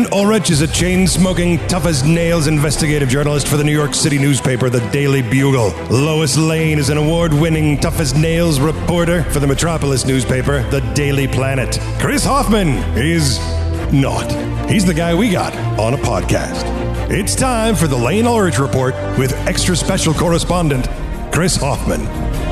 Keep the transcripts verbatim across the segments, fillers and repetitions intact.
Aaron Ulrich is a chain-smoking, tough-as-nails investigative journalist for the New York City newspaper, The Daily Bugle. Lois Lane is an award-winning, tough-as-nails reporter for the Metropolis newspaper, The Daily Planet. Chris Hoffman is not. He's the guy we got on a podcast. It's time for the Lane Ulrich Report with extra special correspondent, Chris Hoffman.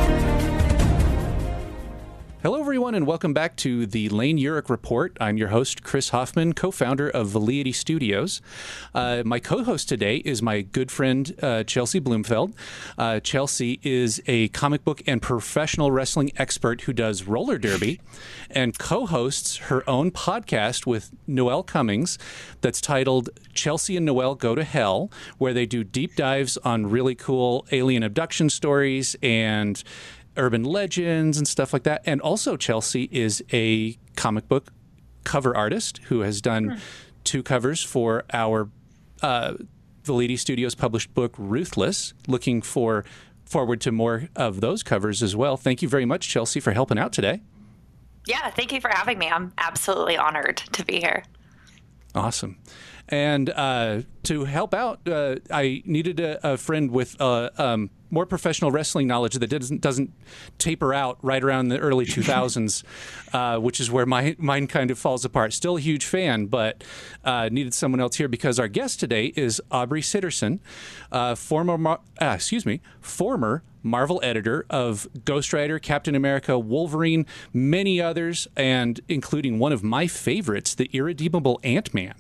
Hello, everyone, and welcome back to the Lane Ulrich Report. I'm your host, Chris Hoffman, co-founder of Velleity Studios. Uh, my co-host today is my good friend, uh, Chelsea Bloomfeld. Uh, Chelsea is a comic book and professional wrestling expert who does roller derby and co-hosts her own podcast with Noelle Cummings that's titled Chelsea and Noelle Go to Hell, where they do deep dives on really cool alien abduction stories and urban legends and stuff like that. And also Chelsea is a comic book cover artist who has done mm. two covers for our uh, Velleity Studios published book, Ruthless. Looking for forward to more of those covers as well. Thank you very much, Chelsea, for helping out today. Yeah, thank you for having me. I'm absolutely honored to be here. Awesome. And uh, to help out, uh, I needed a, a friend with uh, um, more professional wrestling knowledge that doesn't doesn't taper out right around the early two thousands, uh, which is where my mine kind of falls apart. Still a huge fan, but uh, needed someone else here because our guest today is Aubrey Sitterson, uh, former Mar- uh, excuse me, former Marvel editor of Ghost Rider, Captain America, Wolverine, many others, and including one of my favorites, the Irredeemable Ant-Man.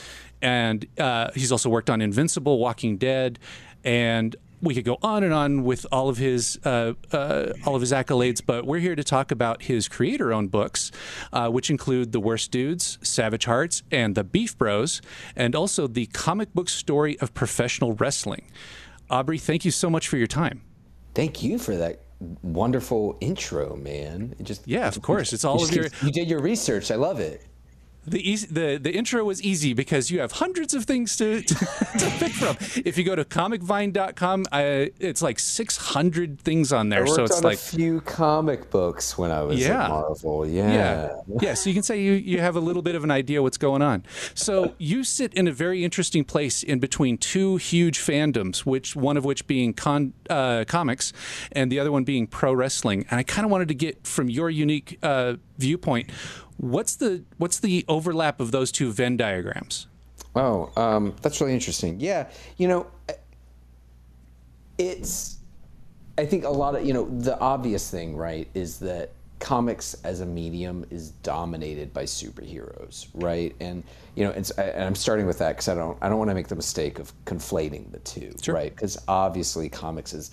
And uh, he's also worked on Invincible, Walking Dead, and we could go on and on with all of his uh, uh, all of his accolades. But we're here to talk about his creator-owned books, uh, which include The Worst Dudes, Savage Hearts, and The Beef Bros, and also the comic book story of professional wrestling. Aubrey, thank you so much for your time. Thank you for that wonderful intro, man. It just yeah, of course. It's all you of your. You did your research. I love it. The, easy, the the intro was easy because you have hundreds of things to, to, to pick from. If you go to comic vine dot com, I, it's like six hundred things on there. I worked so it's on like a few comic books when I was yeah. at Marvel. Yeah. yeah. Yeah. So you can say you, you have a little bit of an idea what's going on. So you sit in a very interesting place in between two huge fandoms, which one of which being con, uh, comics and the other one being pro wrestling. And I kind of wanted to get from your unique uh, viewpoint, What's the what's the overlap of those two Venn diagrams? Oh, um, that's really interesting. Yeah, you know, it's. I think a lot of you know the obvious thing, right, is that comics as a medium is dominated by superheroes, right? And you know, it's, and I'm starting with that because I don't I don't want to make the mistake of conflating the two, sure. right? Because obviously comics is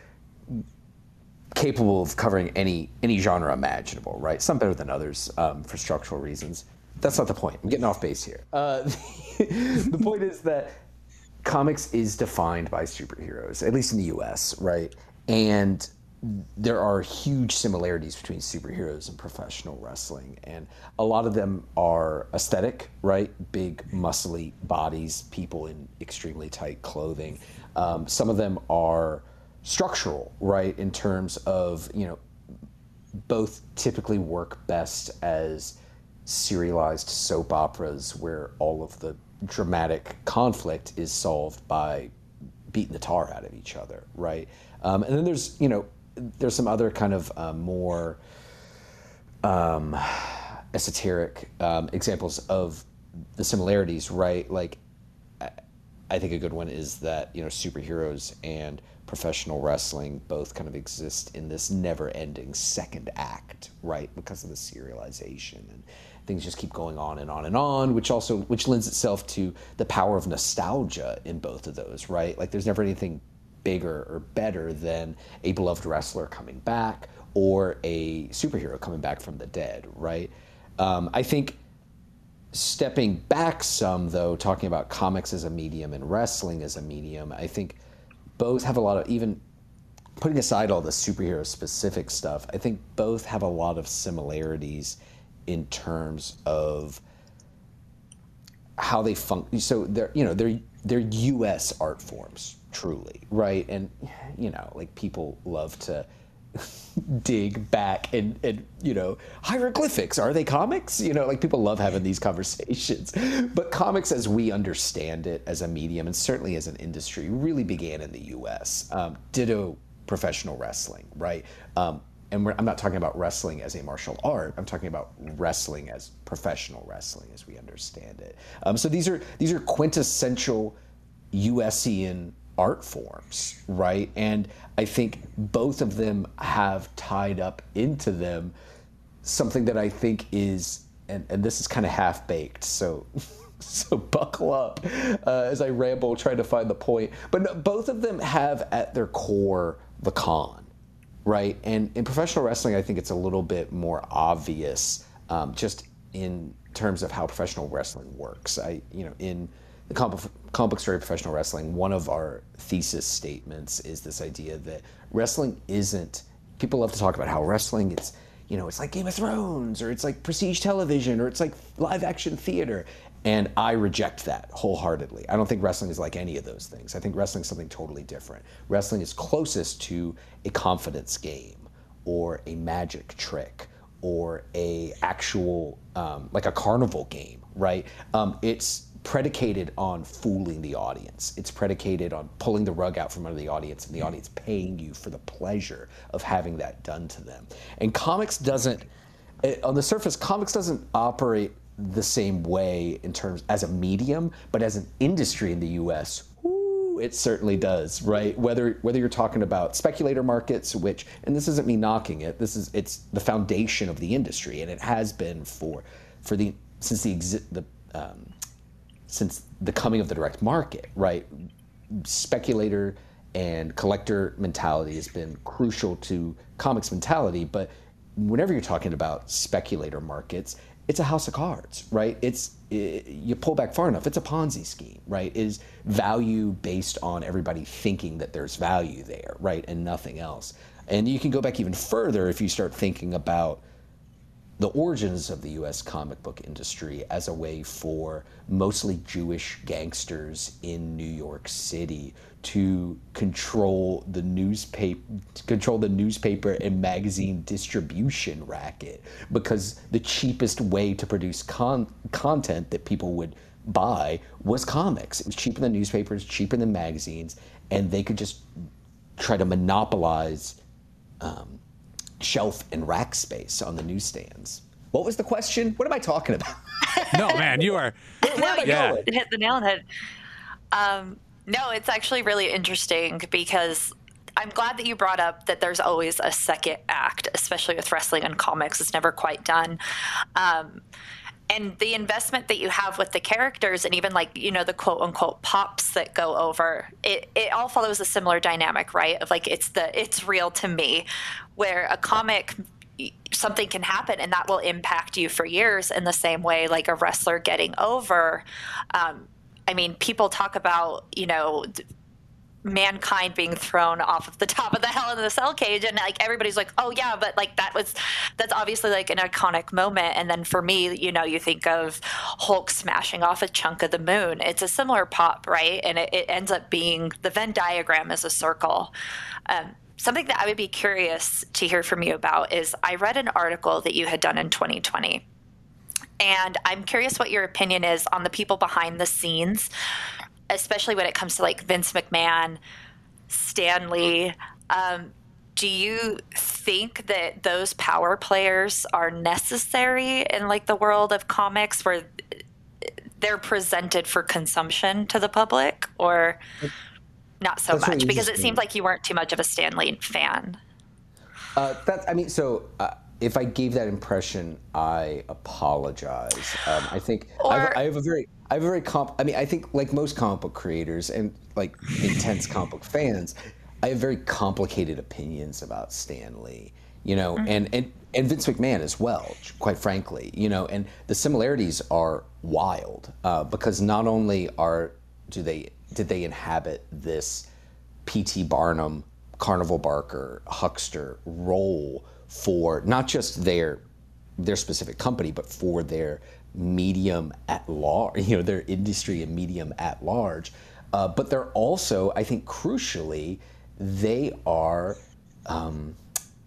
capable of covering any any genre imaginable, right? Some better than others um, for structural reasons. That's not the point. I'm getting off base here. Uh, the, the point is that comics is defined by superheroes, at least in the U S, right? And there are huge similarities between superheroes and professional wrestling. And a lot of them are aesthetic, right? Big, muscly bodies, people in extremely tight clothing. Um, some of them are structural, right, in terms of, you know, both typically work best as serialized soap operas where all of the dramatic conflict is solved by beating the tar out of each other, right? Um, and then there's, you know, there's some other kind of uh, more um, esoteric um, examples of the similarities, right? Like, I, I think a good one is that, you know, superheroes and professional wrestling both kind of exist in this never-ending second act, right? Because of the serialization, and things just keep going on and on and on, which also which lends itself to the power of nostalgia in both of those, right? Like, there's never anything bigger or better than a beloved wrestler coming back or a superhero coming back from the dead, right? Um, I think stepping back some, though, talking about comics as a medium and wrestling as a medium, I think both have a lot of, even putting aside all the superhero specific stuff, I think both have a lot of similarities in terms of how they function. So they're, you know, they're they're U S art forms, truly, right? And, you know, like, people love to dig back and, and, you know, hieroglyphics, are they comics? You know, like people love having these conversations. But comics as we understand it as a medium and certainly as an industry really began in the U S. Um, ditto professional wrestling, right? Um, and we're, I'm not talking about wrestling as a martial art. I'm talking about wrestling as professional wrestling as we understand it. Um, so these are these are quintessential U S-ian art forms, right? And I think both of them have tied up into them something that I think is, and, and this is kind of half-baked, so so buckle up uh, as I ramble trying to find the point. But no, both of them have at their core the con, right? And in professional wrestling, I think it's a little bit more obvious um, just in terms of how professional wrestling works. I, you know, in the comic, comic book story of professional wrestling, one of our thesis statements is this idea that wrestling isn't, people love to talk about how wrestling is, you know, it's like Game of Thrones, or it's like prestige television, or it's like live action theater. And I reject that wholeheartedly. I don't think wrestling is like any of those things. I think wrestling is something totally different. Wrestling is closest to a confidence game, or a magic trick, or a actual, um, like a carnival game, right? Um, it's predicated on fooling the audience. It's predicated on pulling the rug out from under the audience and the audience paying you for the pleasure of having that done to them. And comics doesn't, on the surface, comics doesn't operate the same way in terms as a medium, but as an industry in the U S, whoo, it certainly does, right? Whether whether you're talking about speculator markets, which, and this isn't me knocking it, this is it's the foundation of the industry, and it has been for for the since the exi- the um, since the coming of the direct market, right? Speculator and collector mentality has been crucial to comics mentality, but whenever you're talking about speculator markets, it's a house of cards, right? It's it, you pull back far enough, it's a Ponzi scheme, right? It is value based on everybody thinking that there's value there, right? And nothing else. And you can go back even further if you start thinking about the origins of the U S comic book industry as a way for mostly Jewish gangsters in New York City to control the newspaper, control the newspaper and magazine distribution racket, because the cheapest way to produce con- content that people would buy was comics. It was cheaper than newspapers, cheaper than magazines, and they could just try to monopolize um, shelf and rack space on the newsstands. What was the question? What am I talking about? No, man, you are. No, you Yeah. hit the nail on the head. Um, no, it's actually really interesting because I'm glad that you brought up that there's always a second act, especially with wrestling and comics. It's never quite done. Um, and the investment that you have with the characters and even like, you know, the quote unquote pops that go over, it, it all follows a similar dynamic, right? Of like, it's the, it's real to me, where a comic, something can happen and that will impact you for years in the same way, like a wrestler getting over. Um, I mean, people talk about, you know, Mankind being thrown off of the top of the Hell in the Cell cage, and like everybody's like, oh yeah, but like that was that's obviously like an iconic moment. And then for me, you know, you think of Hulk smashing off a chunk of the moon. It's a similar pop, right? And it, it ends up being the Venn diagram is a circle. Um, something that I would be curious to hear from you about is I read an article that you had done in twenty twenty, and I'm curious what your opinion is on the people behind the scenes, especially when it comes to like Vince McMahon, Stan Lee. Um, do you think that those power players are necessary in like the world of comics where they're presented for consumption to the public, or not so That's much? really Because it interesting. seemed like you weren't too much of a Stan Lee fan. Uh, that's, I mean, so uh, if I gave that impression, I apologize. Um, I think Or- I've, I have a very, I have a very comp. I mean, I think like most comic book creators and like intense comic book fans, I have very complicated opinions about Stan Lee. You know, Mm-hmm. and, and and Vince McMahon as well. Quite frankly, you know, and the similarities are wild uh, because not only are do they did they inhabit this P T Barnum, Carnival Barker, huckster role for not just their their specific company, but for their medium at large, you know, their industry and medium at large. Uh, but they're also, I think, crucially, they are um,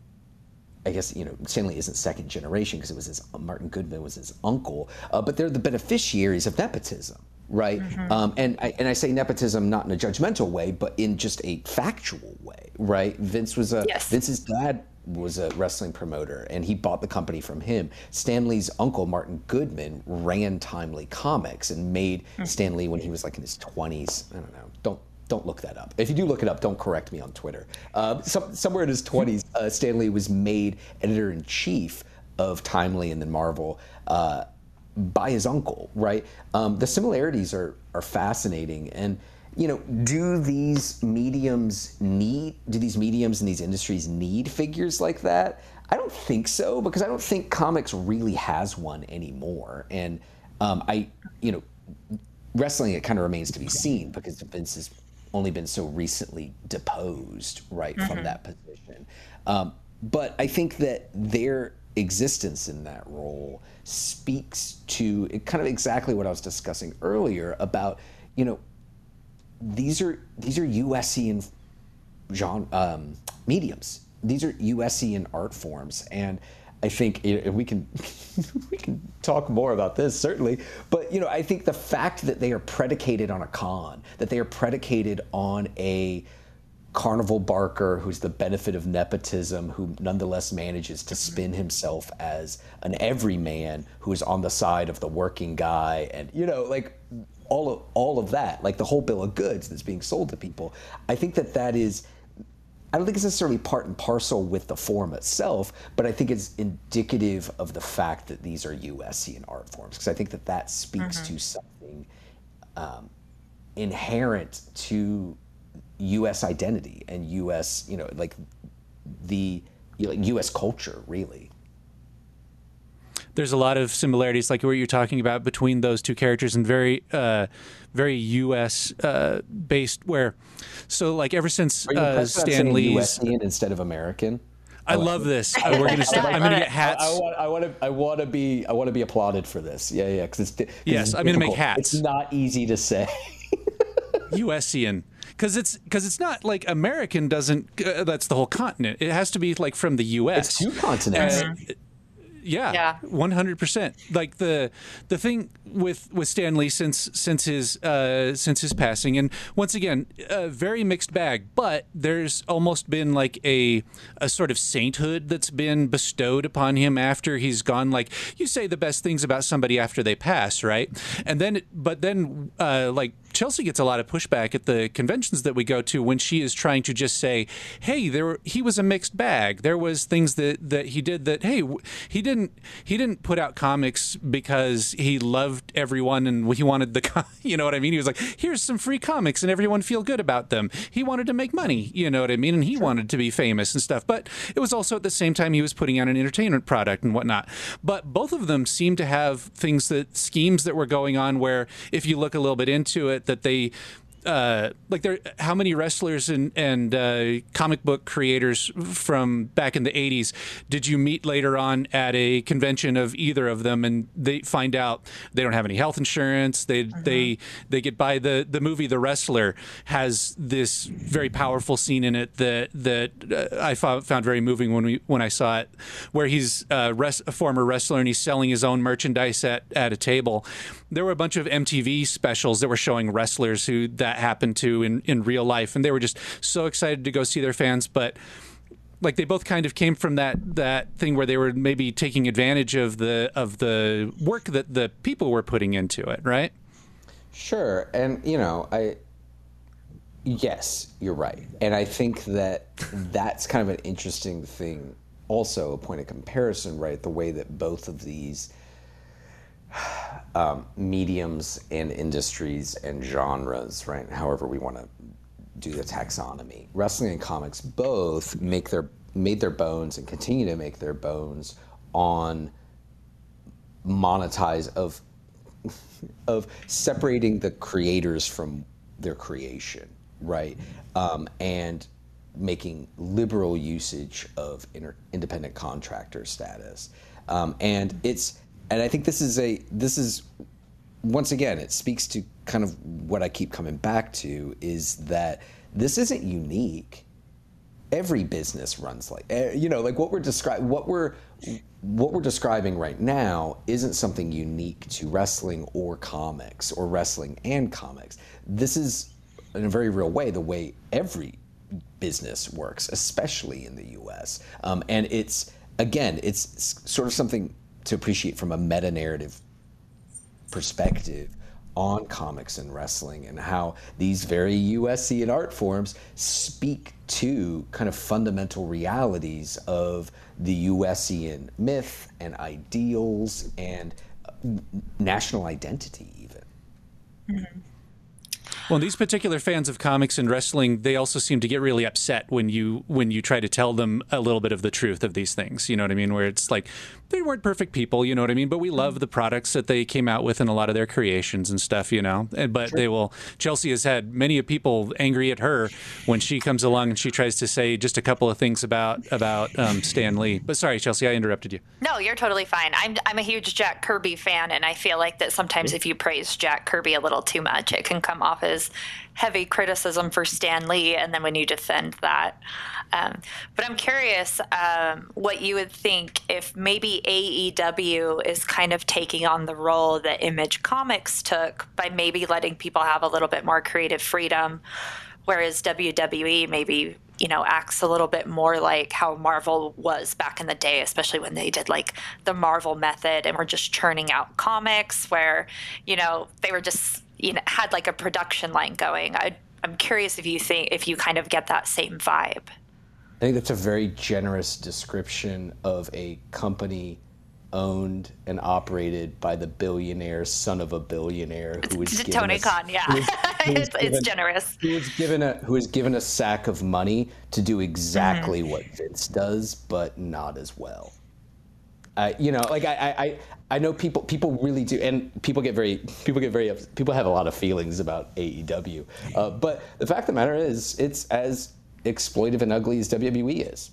I guess, you know, Stan Lee isn't second generation because it was his, Martin Goodman was his uncle, uh, but they're the beneficiaries of nepotism, right? Mm-hmm. Um, and, I, and I say nepotism not in a judgmental way, but in just a factual way, right? Vince was a, yes. Vince's dad was a wrestling promoter, and he bought the company from him. Stan Lee's uncle, Martin Goodman, ran Timely Comics and made mm-hmm. Stan Lee when he was like in his twenties. I don't know. Don't Don't look that up. If you do look it up, don't correct me on Twitter. Uh, some, somewhere in his twenties, uh, Stan Lee was made editor-in-chief of Timely and then Marvel uh, by his uncle, right? Um, the similarities are are fascinating. And, you know, do these mediums need, do these mediums and these industries need figures like that? I don't think so, because I don't think comics really has one anymore. And um, I, you know, wrestling, it kind of remains to be seen because Vince is only been so recently deposed, right, mm-hmm. from that position. Um, but I think that their existence in that role speaks to kind of exactly what I was discussing earlier about, you know, these are these are U S ian genre um, mediums. These are U S ian art forms, and I think we can we can talk more about this, certainly. But, you know, I think the fact that they are predicated on a con, that they are predicated on a carnival barker who's the benefit of nepotism, who nonetheless manages to spin himself as an everyman who is on the side of the working guy, and, you know, like all of all of that, like the whole bill of goods that's being sold to people. I think that that is, I don't think it's necessarily part and parcel with the form itself, but I think it's indicative of the fact that these are U S ian art forms, because I think that that speaks mm-hmm. to something um, inherent to U S identity and U S, you know, like the you know, like U S culture, really. There's a lot of similarities, like what you're talking about, between those two characters, and very, uh, very U S uh, based. Where, so like ever since uh, Stan Lee's, U S ian instead of American. I love this. Uh, we're gonna start. I'm gonna get hats. I, I want. I want to. I want to be. I want to be applauded for this. Yeah, yeah. Because it's. Yes, it's I'm gonna make hats. It's not easy to say. U S ian. Because it's because it's not like American doesn't. Uh, that's the whole continent. It has to be like from the U S. It's two continents. Uh, Yeah, one hundred percent. Like the the thing with with Stan Lee since since his uh, since his passing, and once again, a very mixed bag. But there's almost been like a a sort of sainthood that's been bestowed upon him after he's gone. Like, you say the best things about somebody after they pass, right? And then, but then, uh, like Chelsea gets a lot of pushback at the conventions that we go to when she is trying to just say, "Hey, there were, he was a mixed bag. There was things that that he did that hey, he did." Didn't, he didn't put out comics because he loved everyone and he wanted the, you know what I mean? He was like, here's some free comics and everyone feel good about them. He wanted to make money, you know what I mean? And he sure. wanted to be famous and stuff. But it was also at the same time he was putting out an entertainment product and whatnot. But both of them seem to have things that, schemes that were going on where if you look a little bit into it, that they, Uh, like there, how many wrestlers and and uh, comic book creators from back in the eighties did you meet later on at a convention of either of them, and they find out they don't have any health insurance? They uh-huh. they they get by. The the movie The Wrestler has this very powerful scene in it that that uh, I found, found very moving when we when I saw it, where he's uh, res- a former wrestler and he's selling his own merchandise at at a table. There were a bunch of M T V specials that were showing wrestlers who that happened to in, in real life, and they were just so excited to go see their fans. But like they both kind of came from that that thing where they were maybe taking advantage of the of the work that the people were putting into it, right? Sure. And you know, I yes, you're right. And I think that that's kind of an interesting thing, also a point of comparison, right? The way that both of these Um, mediums and industries and genres, right? However we want to do the taxonomy. Wrestling and comics both make their made their bones and continue to make their bones on monetize of of separating the creators from their creation, right? Um, and making liberal usage of inter- independent contractor status, um, and it's. And I think this is a, this is, once again, it speaks to kind of what I keep coming back to, is that this isn't unique every business runs like, you know, like what we're describing, what we're, what we're describing right now isn't something unique to wrestling or comics or wrestling and comics. This is, in a very real way, the way every business works, especially in the U S. Um, and it's, again, it's sort of something to appreciate from a meta-narrative perspective on comics and wrestling, and how these very USian art forms speak to kind of fundamental realities of the USian myth and ideals and national identity even. Mm-hmm. Well, these particular fans of comics and wrestling, they also seem to get really upset when you when you try to tell them a little bit of the truth of these things. You know what I mean? Where it's like, they weren't perfect people, you know what I mean? But we love the products that they came out with in a lot of their creations and stuff, you know? And, but sure. they will, Chelsea has had many of people angry at her when she comes along and she tries to say just a couple of things about, about um, Stan Lee. But sorry, Chelsea, I interrupted you. No, you're totally fine. I'm, I'm a huge Jack Kirby fan, and I feel like that sometimes if you praise Jack Kirby a little too much, it can come off as heavy criticism for Stan Lee, and then when you defend that. Um, but I'm curious um, what you would think if maybe A E W is kind of taking on the role that Image Comics took by maybe letting people have a little bit more creative freedom, whereas W W E maybe, you know, acts a little bit more like how Marvel was back in the day, especially when they did like the Marvel method and were just churning out comics where, you know, they were just, you know, had like a production line going. I, I'm curious if you think, if you kind of get that same vibe. I think that's a very generous description of a company owned and operated by the billionaire son of a billionaire who was given Tony a, Khan. Yeah, who was, who was it's, given, it's generous. Who was given a who was given a sack of money to do exactly mm-hmm. what Vince does, but not as well. Uh, you know, like I, I, I know people people really do, and people get very people get very people have a lot of feelings about A E W. Uh, but the fact of the matter is, it's as exploitive and ugly as W W E is.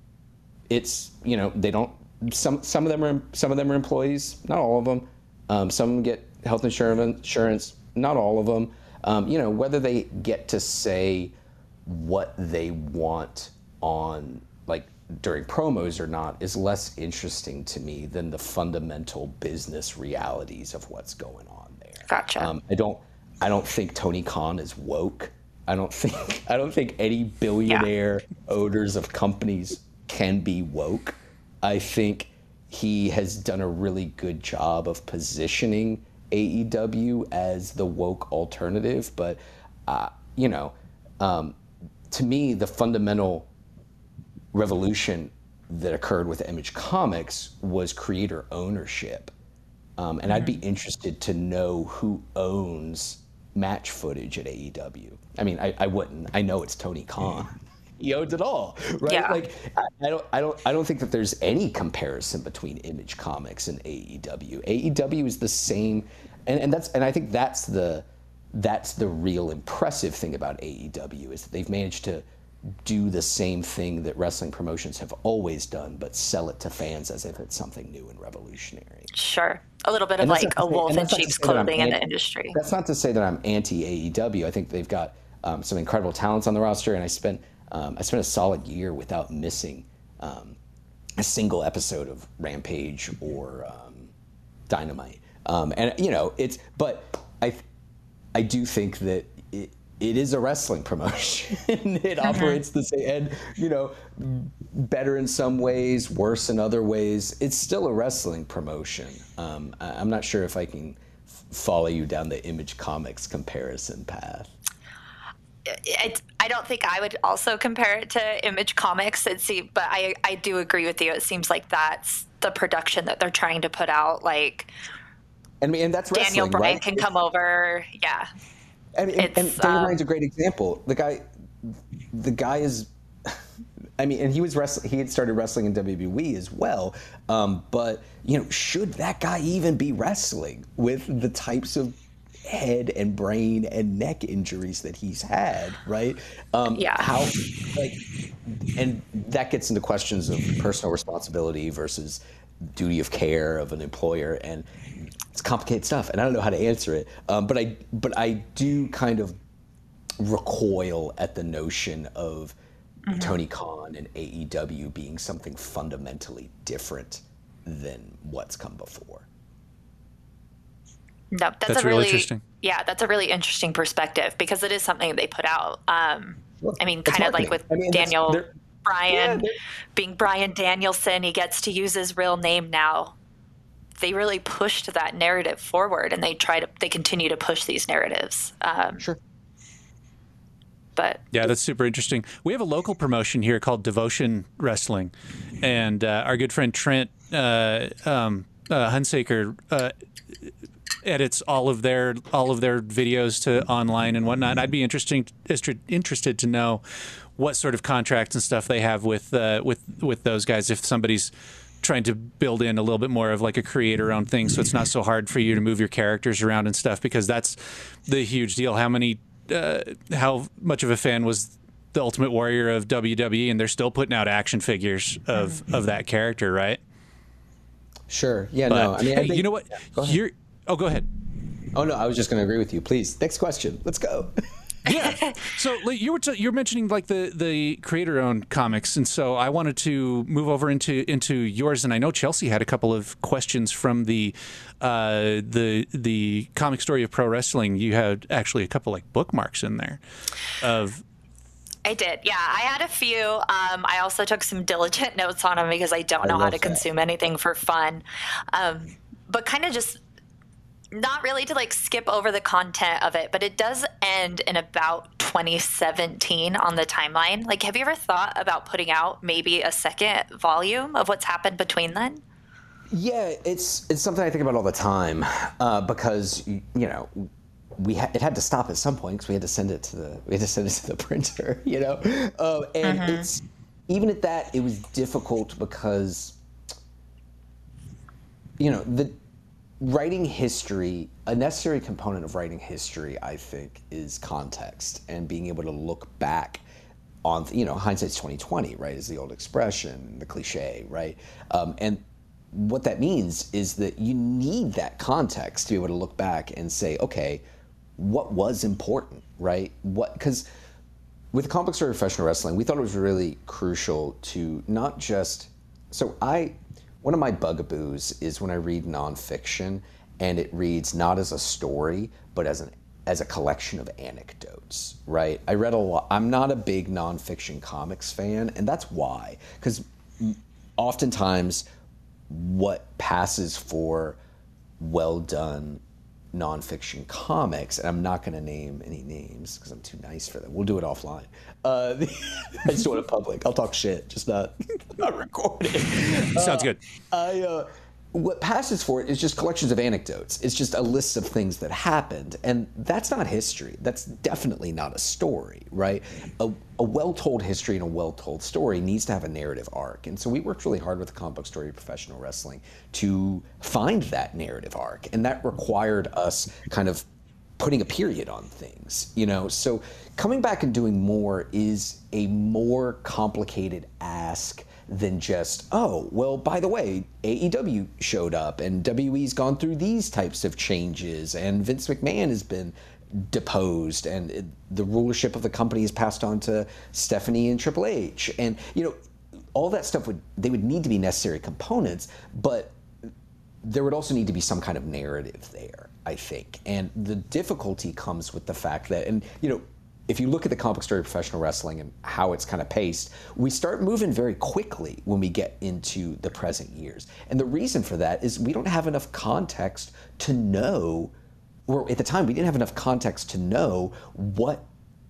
It's, you know, they don't. Some some of them are some of them are employees, not all of them. Um, some get health insurance, insurance, not all of them. Um, you know, whether they get to say what they want on like during promos or not is less interesting to me than the fundamental business realities of what's going on there. Gotcha. Um, I don't I don't think Tony Khan is woke. I don't think I don't think any billionaire yeah. owners of companies can be woke. I think he has done a really good job of positioning A E W as the woke alternative. But, uh, you know, um, to me, the fundamental revolution that occurred with Image Comics was creator ownership. Um, and mm-hmm. I'd be interested to know who owns match footage at A E W. I mean, I, I wouldn't. I know it's Tony Khan. He owns it all, right? Yeah. Like, I, I don't, I don't, I don't think that there's any comparison between Image Comics and A E W. A E W is the same, and, and that's, and I think that's the, that's the real impressive thing about A E W is that they've managed to do the same thing that wrestling promotions have always done, but sell it to fans as if it's something new and revolutionary. Sure. A little bit of like a wolf in sheep's clothing in the industry. That's not to say that I'm anti-A E W. I think they've got um, some incredible talents on the roster, and I spent um, I spent a solid year without missing um, a single episode of Rampage or um, Dynamite. Um, and you know, it's but I I do think that it, it is a wrestling promotion. It mm-hmm. operates the same, and you know, better in some ways, worse in other ways. It's still a wrestling promotion. Um, I, I'm not sure if I can f- follow you down the Image Comics comparison path. It, I don't think I would also compare it to Image Comics, it seems, but I, I do agree with you. It seems like that's the production that they're trying to put out. Like, and, and that's Daniel Bryan right? can come over, yeah. And, and, and Daniel um, Bryan's a great example. The guy, the guy is, I mean, and he was wrestling. He had started wrestling in W W E as well. Um, but you know, should that guy even be wrestling with the types of head and brain and neck injuries that he's had, right? Um, yeah. How, like, and that gets into questions of personal responsibility versus duty of care of an employer, and it's complicated stuff, and I don't know how to answer it. Um, but I, but I do kind of recoil at the notion of mm-hmm. Tony Khan and A E W being something fundamentally different than what's come before. No, that's, that's a really really interesting. Yeah, that's a really interesting perspective because it is something they put out. Um, well, I mean, kind of like with I mean, Daniel Bryan yeah, being Bryan Danielson, he gets to use his real name now. They really pushed that narrative forward, and they try to they continue to push these narratives. Um, sure. But yeah, that's super interesting. We have a local promotion here called Devotion Wrestling, and uh, our good friend Trent uh, um, uh, Hunsaker uh, edits all of their all of their videos to online and whatnot. And I'd be interesting interested to know what sort of contracts and stuff they have with uh, with with those guys. If somebody's trying to build in a little bit more of like a creator-owned thing, so it's not so hard for you to move your characters around and stuff, because that's the huge deal. How many, uh, how much of a fan was the Ultimate Warrior of W W E, and they're still putting out action figures of of that character, right? Sure. Yeah. But, no. I mean, hey, I think, you know what? yeah, You're. Oh, go ahead. Oh no, I was just going to agree with you. Please, next question. Let's go. Yeah. So like, you were t- you were mentioning like the, the creator-owned comics, and so I wanted to move over into into yours. And I know Chelsea had a couple of questions from the uh, the the comic story of pro wrestling. You had actually a couple like bookmarks in there of. I did. Yeah, I had a few. Um, I also took some diligent notes on them because I don't I know how to love that. consume anything for fun. Um, but kind of just not really to like skip over the content of it, but it does end in about twenty seventeen on the timeline. Like, have you ever thought about putting out maybe a second volume of what's happened between then? Yeah, it's it's something I think about all the time uh, because you know we ha- it had to stop at some point because we had to send it to the we had to send it to the printer, you know, uh, and mm-hmm. it's even at that it was difficult because you know the. Writing history, a necessary component of writing history, I think, is context and being able to look back on, you know, hindsight's twenty twenty, right, is the old expression, the cliche, right? Um, and what that means is that you need that context to be able to look back and say, okay, what was important, right? What, because with Comic Book Story of Professional Wrestling, we thought it was really crucial to not just, so I, one of my bugaboos is when I read nonfiction and it reads not as a story, but as an as a collection of anecdotes, right? I read a lot. I'm not a big nonfiction comics fan, and that's why. Because oftentimes what passes for well done nonfiction comics, and I'm not going to name any names because I'm too nice for them. We'll do it offline. Uh, I just want it public. I'll talk shit, just not not recorded. Sounds good. Uh, I uh, what passes for it is just collections of anecdotes. It's just a list of things that happened, and that's not history. That's definitely not a story, right? A, a well-told history and a well-told story needs to have a narrative arc, and so we worked really hard with the Comic Book Story of Professional Wrestling to find that narrative arc, and that required us kind of putting a period on things, you know? So coming back and doing more is a more complicated ask than just, oh, well, by the way, A E W showed up and W W E's gone through these types of changes and Vince McMahon has been deposed and it, the rulership of the company is passed on to Stephanie and Triple H. And, you know, all that stuff would, they would need to be necessary components, but there would also need to be some kind of narrative there, I think. And the difficulty comes with the fact that, and, you know, if you look at the Comic Book Story of Professional Wrestling and how it's kind of paced, we start moving very quickly when we get into the present years. And the reason for that is we don't have enough context to know, or at the time we didn't have enough context to know what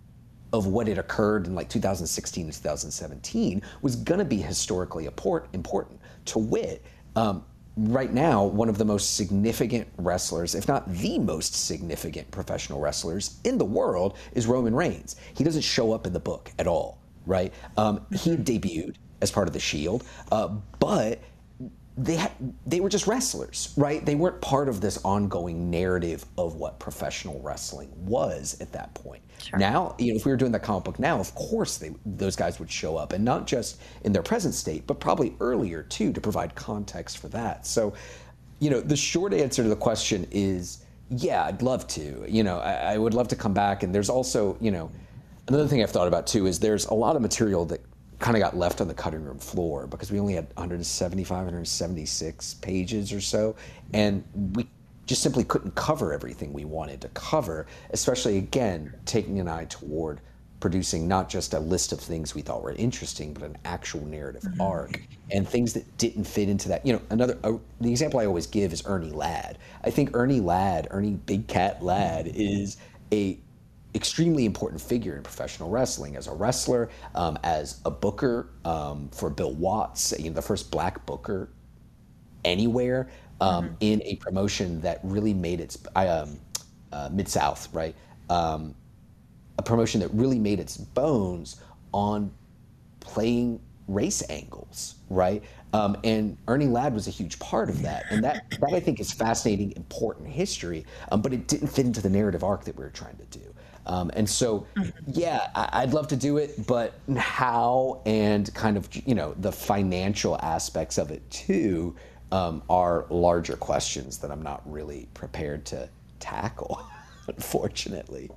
of what had occurred in like two thousand sixteen and two thousand seventeen was going to be historically important. To wit, um, right now, one of the most significant wrestlers, if not the most significant professional wrestlers in the world, is Roman Reigns. He doesn't show up in the book at all, right? Um, he debuted as part of the Shield, uh, but they had, they were just wrestlers, right? They weren't part of this ongoing narrative of what professional wrestling was at that point. Sure. Now, you know, if we were doing that comic book now, of course they, those guys would show up, and not just in their present state, but probably earlier too, to provide context for that. So, you know, the short answer to the question is, yeah, I'd love to. You know, I, I would love to come back, and there's also, you know, another thing I've thought about too is there's a lot of material that kind of got left on the cutting room floor because we only had one seventy-five, one seventy-six pages or so, and we just simply couldn't cover everything we wanted to cover, especially, again, taking an eye toward producing not just a list of things we thought were interesting, but an actual narrative mm-hmm. arc, and things that didn't fit into that. You know, another uh, the example I always give is Ernie Ladd. I think Ernie Ladd, Ernie Big Cat Ladd, is a extremely important figure in professional wrestling as a wrestler, um, as a booker um, for Bill Watts, you know, the first black booker anywhere um, mm-hmm. in a promotion that really made its um, uh, Mid-South, right? Um, a promotion that really made its bones on playing race angles, right? Um, and Ernie Ladd was a huge part of that. And that, that I think is fascinating, important history, um, but it didn't fit into the narrative arc that we were trying to do. Um, and so, yeah, I, I'd love to do it, but how and kind of, you know, the financial aspects of it too um, are larger questions that I'm not really prepared to tackle, unfortunately.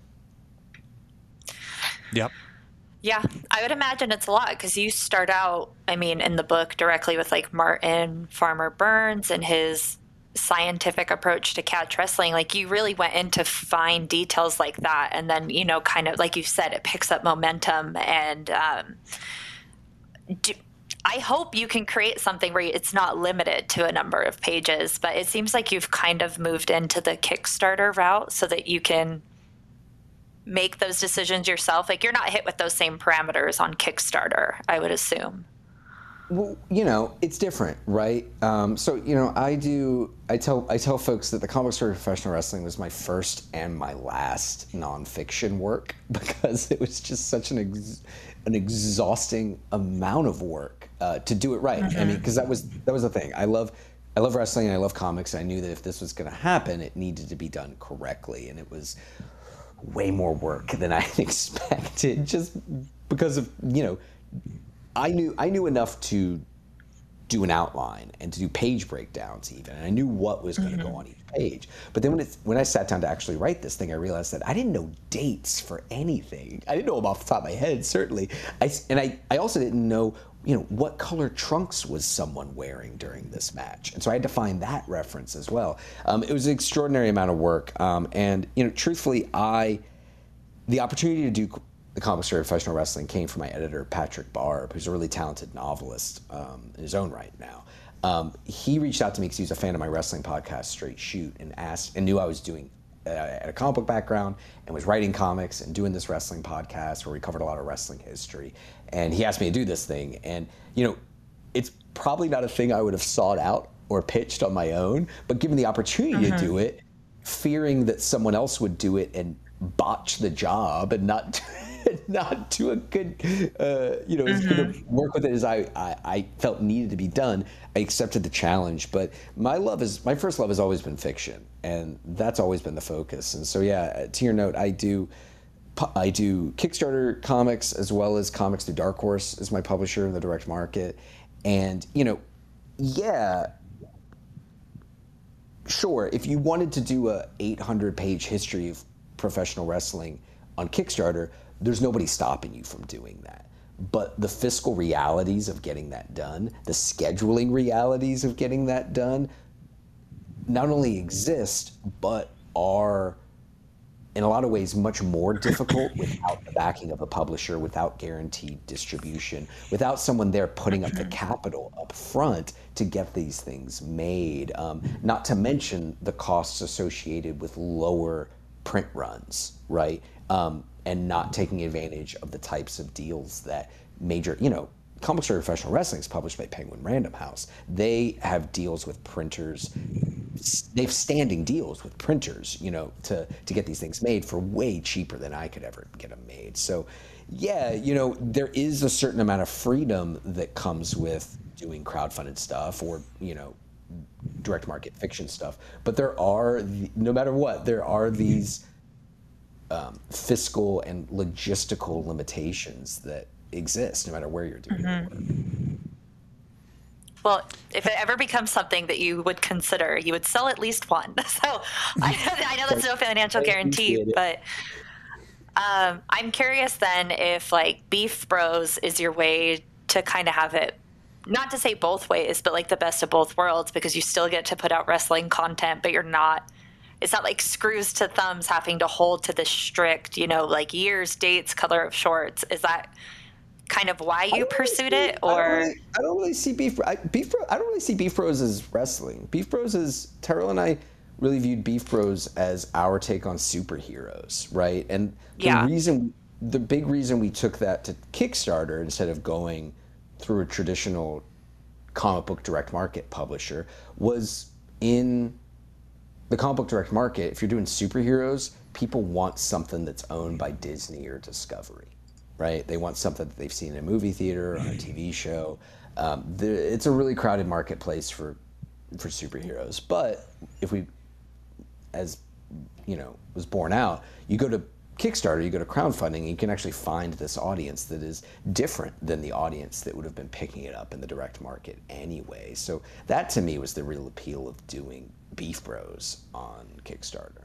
Yep. Yeah, I would imagine it's a lot because you start out, I mean, in the book directly with like Martin Farmer Burns and his scientific approach to catch wrestling. Like you really went into fine details like that. And then, you know, kind of like you said, it picks up momentum. And um, do, I hope you can create something where it's not limited to a number of pages, but it seems like you've kind of moved into the Kickstarter route so that you can make those decisions yourself. Like you're not hit with those same parameters on Kickstarter, I would assume. Well, you know, it's different, right? Um, so, you know, I do, I tell I tell folks that the Comic Story of Professional Wrestling was my first and my last nonfiction work because it was just such an ex, an exhausting amount of work uh, to do it right. Mm-hmm. I mean, because that was that was the thing. I love I love wrestling and I love comics. And I knew that if this was going to happen, it needed to be done correctly, and it was way more work than I expected, just because of, you know, I knew I knew enough to do an outline and to do page breakdowns even, and I knew what was going to mm-hmm. go on each page. But then when it when I sat down to actually write this thing, I realized that I didn't know dates for anything. I didn't know them off the top of my head, certainly. I, and I, I also didn't know, you know, what color trunks was someone wearing during this match, and so I had to find that reference as well. Um, it was an extraordinary amount of work, um, and you know, truthfully, I the opportunity to do the Comic Story of Professional Wrestling came from my editor, Patrick Barb, who's a really talented novelist um, in his own right now. Um, he reached out to me because he was a fan of my wrestling podcast, Straight Shoot, and asked and knew I was doing uh, had a comic book background and was writing comics and doing this wrestling podcast where we covered a lot of wrestling history. And he asked me to do this thing, and you know, it's probably not a thing I would have sought out or pitched on my own, but given the opportunity mm-hmm. to do it, fearing that someone else would do it and botch the job and not. not do a good, uh, you know, mm-hmm. as good a work with it as I, I, I felt needed to be done. I accepted the challenge, but my love is, my first love has always been fiction, and that's always been the focus. And so, yeah, to your note, I do, I do Kickstarter comics as well as comics through Dark Horse as my publisher in the direct market. And, you know, yeah, sure, if you wanted to do a eight hundred page history of professional wrestling on Kickstarter, there's nobody stopping you from doing that. But the fiscal realities of getting that done, the scheduling realities of getting that done, not only exist, but are in a lot of ways much more difficult without the backing of a publisher, without guaranteed distribution, without someone there putting up the capital up front to get these things made. Um, not to mention the costs associated with lower print runs, right? Um, and not taking advantage of the types of deals that major, you know, Comic Story Professional Wrestling is published by Penguin Random House. They have deals with printers. They have standing deals with printers, you know, to, to get these things made for way cheaper than I could ever get them made. So, yeah, you know, there is a certain amount of freedom that comes with doing crowdfunded stuff or, you know, direct market fiction stuff. But there are, no matter what, there are these Um, fiscal and logistical limitations that exist no matter where you're doing mm-hmm. it. Well, if it ever becomes something that you would consider, you would sell at least one. So I, I know that's no financial guarantee, but Um, I'm curious then if like Beef Bros is your way to kind of have it, not to say both ways, but like the best of both worlds, because you still get to put out wrestling content, but you're not, it's not like screws to thumbs having to hold to the strict, you know, like years, dates, color of shorts. Is that kind of why you pursued really see, it, or? I don't really, I don't really see Beef, I, Beef Bros, I don't really see Beef Bros as wrestling. Beef Bros is, Tyrell and I really viewed Beef Bros as our take on superheroes, right? And the yeah. reason, the big reason we took that to Kickstarter instead of going through a traditional comic book direct market publisher was in the comic book direct market. If you're doing superheroes, people want something that's owned by Disney or Discovery, right? They want something that they've seen in a movie theater or on a T V show. Um, the, it's a really crowded marketplace for for superheroes. But if we, as you know, was borne out, you go to Kickstarter, you go to crowdfunding, and you can actually find this audience that is different than the audience that would have been picking it up in the direct market anyway. So that to me was the real appeal of doing Beef Bros on Kickstarter.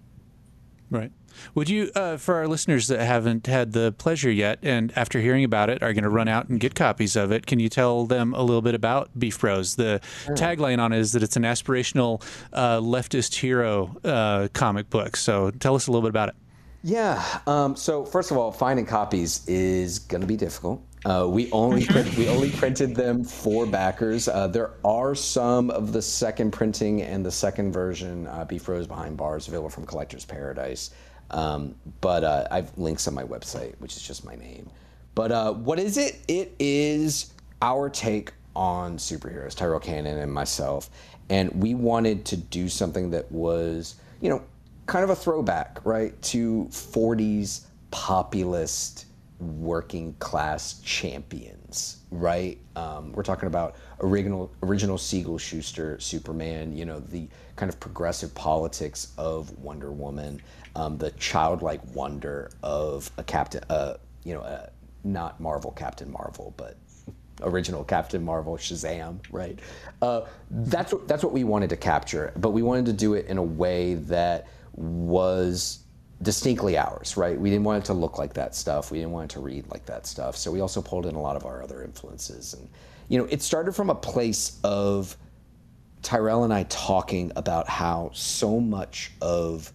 Right. Would you, uh, for our listeners that haven't had the pleasure yet, and after hearing about it are going to run out and get copies of it, can you tell them a little bit about Beef Bros? The sure. tagline on it is that it's an aspirational uh, leftist hero uh, comic book. So tell us a little bit about it. Yeah. Um, so first of all, finding copies is going to be difficult. Uh, we only print, we only printed them for backers. Uh, there are some of the second printing and the second version, uh, Beef Bros Behind Bars, available from Collector's Paradise. Um, but uh, I've links on my website, which is just my name. But uh, what is it? It is our take on superheroes, Tyrell Cannon and myself. And we wanted to do something that was, you know, kind of a throwback, right, to forties populist working class champions, right? Um, we're talking about original original Siegel Schuster Superman, you know, the kind of progressive politics of Wonder Woman, um, the childlike wonder of a Captain, uh, you know, uh, not Marvel Captain Marvel, but original Captain Marvel, Shazam, right? Uh, that's what, that's what we wanted to capture, but we wanted to do it in a way that was distinctly ours, right? We didn't want it to look like that stuff. We didn't want it to read like that stuff. So we also pulled in a lot of our other influences. And, you know, it started from a place of Tyrell and I talking about how so much of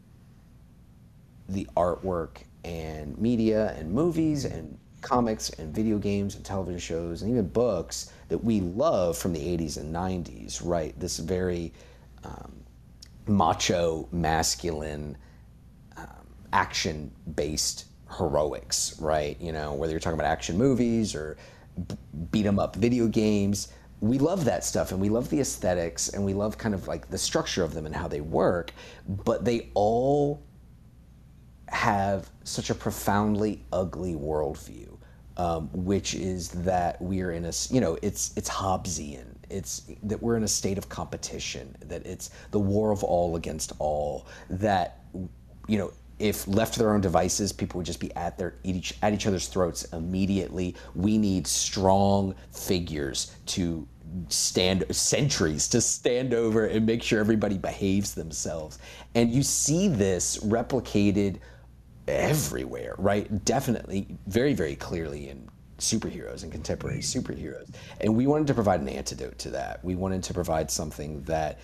the artwork and media and movies and comics and video games and television shows and even books that we love from the eighties and nineties, right? This very um, macho, masculine, um, action-based heroics, right? You know, whether you're talking about action movies or b- beat 'em up video games, we love that stuff, and we love the aesthetics, and we love kind of like the structure of them and how they work, but they all have such a profoundly ugly worldview, um, which is that we're in a, you know, it's it's Hobbesian. It's that we're in a state of competition, that it's the war of all against all, that, you know, if left to their own devices, people would just be at their each, at each other's throats immediately. We need strong figures to stand, sentries to stand over and make sure everybody behaves themselves. And you see this replicated everywhere, right? Definitely, very, very clearly in superheroes and contemporary superheroes. And we wanted to provide an antidote to that. We wanted to provide something that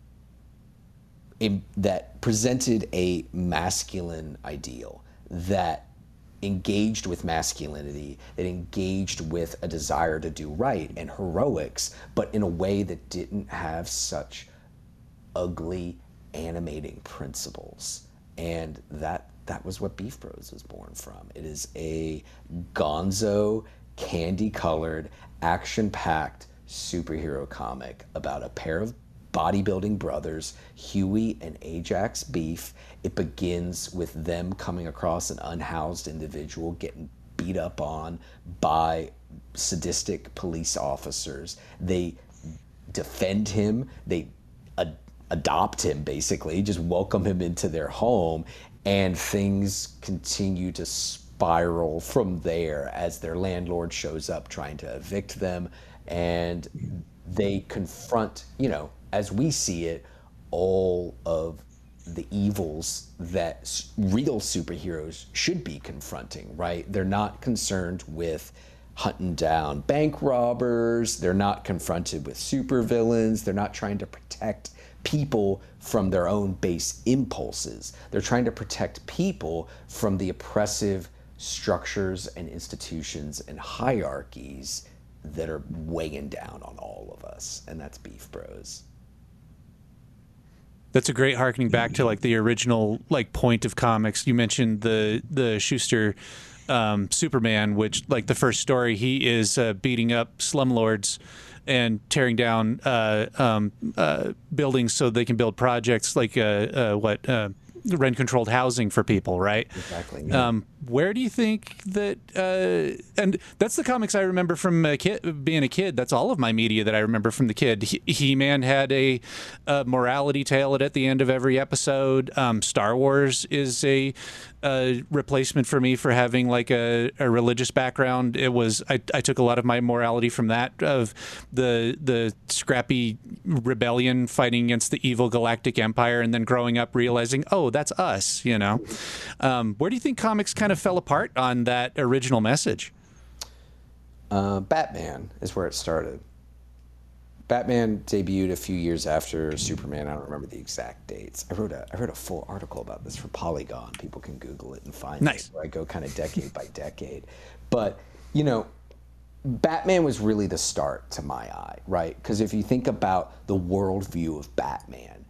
a, that presented a masculine ideal, that engaged with masculinity, that engaged with a desire to do right and heroics, but in a way that didn't have such ugly animating principles. And that that was what Beef Bros was born from. It is a gonzo, candy-colored, action-packed superhero comic about a pair of bodybuilding brothers, Huey and Ajax Beef. It begins with them coming across an unhoused individual getting beat up on by sadistic police officers. They defend him, they ad- adopt him basically, just welcome him into their home, and things continue to spiral from there as their landlord shows up trying to evict them, and they confront, you know, as we see it, all of the evils that s- real superheroes should be confronting, right? They're not concerned with hunting down bank robbers. They're not confronted with supervillains. They're not trying to protect people from their own base impulses. They're trying to protect people from the oppressive structures and institutions and hierarchies that are weighing down on all of us. And that's Beef Bros. That's a great harkening back to like the original like point of comics. You mentioned the the Schuster um, Superman, which like the first story, he is uh, beating up slumlords and tearing down uh, um, uh, buildings so they can build projects like uh, uh, what uh, rent-controlled housing for people, right? Exactly. Yeah. Um, where do you think that? Uh, and that's the comics I remember from a kid, being a kid. That's all of my media that I remember from the kid. He- He-Man had a, a morality tale at the end of every episode. Um, Star Wars is a, a replacement for me for having like a, a religious background. It was I, I took a lot of my morality from that, of the the scrappy rebellion fighting against the evil galactic empire, and then growing up realizing, oh, that's us. You know, um, where do you think comics kind of fell apart on that original message? Uh, Batman is where it started. Batman debuted a few years after Superman. I don't remember the exact dates. I wrote a I wrote a full article about this for Polygon. People can Google it and find Nice. it, where I go kind of decade by decade. But you know, Batman was really the start to my eye, right? Because if you think about the worldview of Batman,